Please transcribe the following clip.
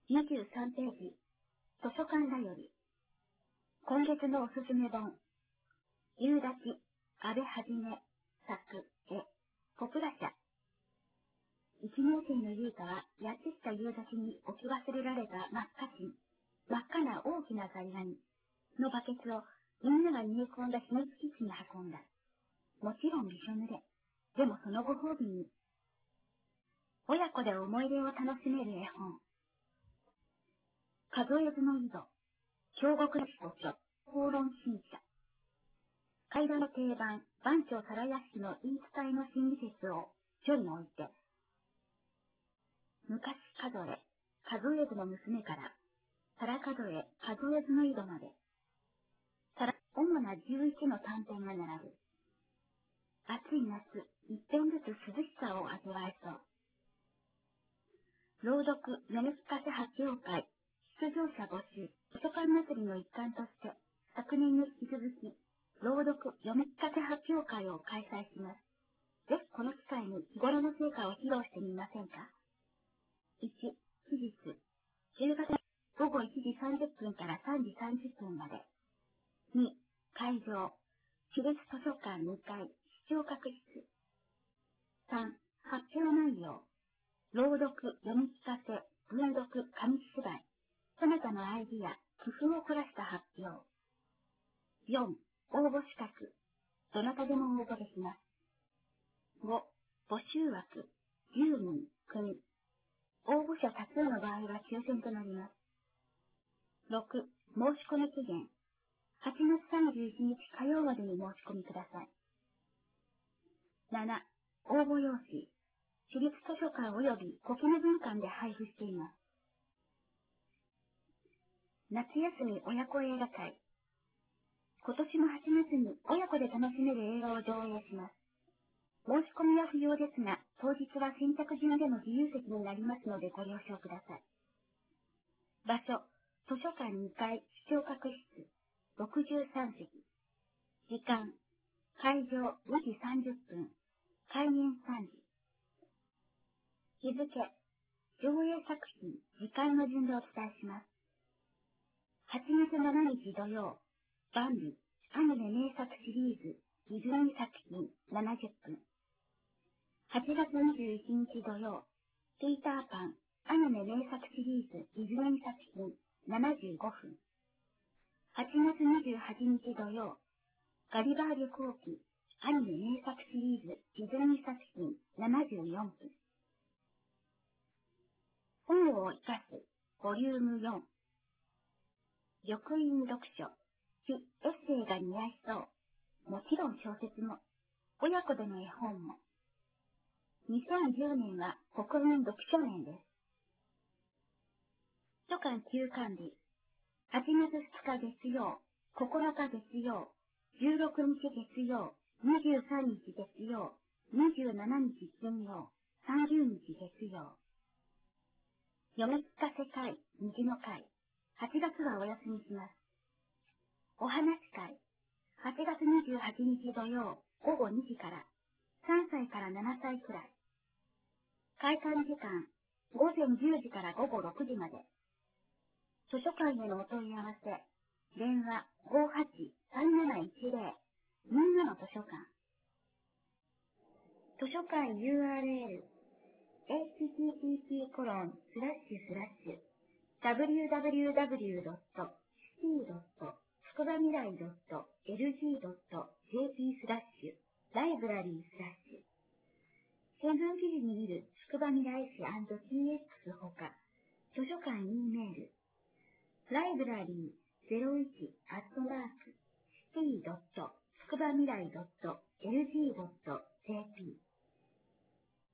23ページ、図書館だより。今月のおすすめ本。夕立、安倍はじめ、作、絵、ポプラ社。一年生の優香は、やってきた夕立に置き忘れられた真っ赤真、真っ赤な大きなザリガニのバケツをみんなが逃げ込んだ秘密基地に運んだ。もちろんびしょ濡れ。でもそのご褒美に、親子で思い出を楽しめる絵本。数えずの井戸、京極の古書、公論新社。階段の定番、番長皿屋敷の言い伝えの心理説を書に置いて、昔数え、数えずの娘から、皿数え、数えずの井戸まで、主な11の短編が並ぶ。暑い夏、一点ずつ涼しさを味わえそう。朗読、読み聞かせ発表会、出場者募集、図書館祭りの一環として、昨年に引き続き、朗読、読み聞かせ発表会を開催します。ぜひこの機会に日頃の成果を披露してみませんか？ 1、期日、10月午後1時30分から3時30分まで。2、会場、市立図書館2階、視聴覚室。3、発表内容、朗読、読み聞かせ、文読、紙芝居。そなたのアイディア、工夫を凝らした発表。4、応募資格。どなたでも応募できます。5、募集枠。10人、組。応募者多数の場合は抽選となります。6、申し込み期限。8月31日火曜までに申し込みください。7、応募用紙。市立図書館及び小絹文館で配布しています。夏休み親子映画会。今年も8月に親子で楽しめる映画を上映します。申し込みは不要ですが、当日は先着順での自由席になりますのでご了承ください。場所、図書館2階視聴覚室、63席。時間、会場2時30分、開演3時。日付、上映作品、時間の順でお伝えします。8月7日土曜、バンビ、アニメ名作シリーズ、ディズニー作品70分。8月21日土曜、ピーターパン、アニメ名作シリーズ、ディズニー作品75分。8月28日土曜、ガリバー旅行記、アニメ名作シリーズ、ディズニー作品74分。本を生かす、ボリューム4。緑院読書、エッセイが似合いそう。もちろん小説も、親子での絵本も。2010年は国民読書年です。図書館休館日。8月2日月曜、9日月曜、16日月曜、23日月曜、27日金曜、30日月曜。読み聞かせ会、虹の会。8月はお休みします。お話会。8月28日土曜、午後2時から、3歳から7歳くらい。開館時間、午前10時から午後6時まで。図書館へのお問い合わせ、電話58-3710、みんなの図書館。図書館 URL、http://www.city.tsukuba-lg.jp/library/ 新聞記事に見るつくばみらい市&TX ほか、図書館 E メール、library01